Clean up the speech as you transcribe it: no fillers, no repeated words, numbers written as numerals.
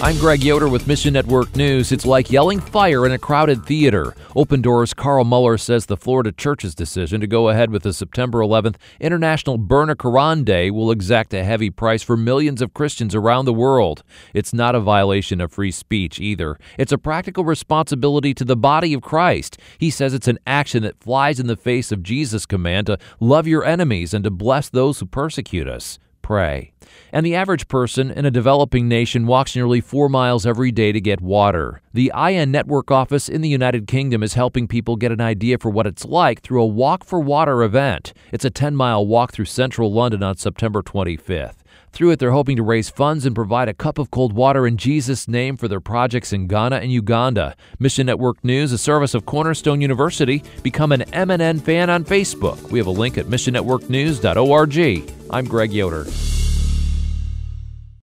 I'm Greg Yoder with Mission Network News. It's like yelling fire in a crowded theater. Open Doors' Carl Muller says the Florida Church's decision to go ahead with the September 11th International Burn a Quran Day will exact a heavy price for millions of Christians around the world. It's not a violation of free speech either. It's a practical responsibility to the body of Christ. He says it's an action that flies in the face of Jesus' command to love your enemies and to bless those who persecute us. Pray. And the average person in a developing nation walks nearly 4 miles every day to get water. The IN Network office in the United Kingdom is helping people get an idea for what it's like through a Walk for Water event. It's a 10-mile walk through central London on September 25th. Through it, they're hoping to raise funds and provide a cup of cold water in Jesus' name for their projects in Ghana and Uganda. Mission Network News, a service of Cornerstone University. Become an MNN fan on Facebook. We have a link at missionnetworknews.org. I'm Greg Yoder.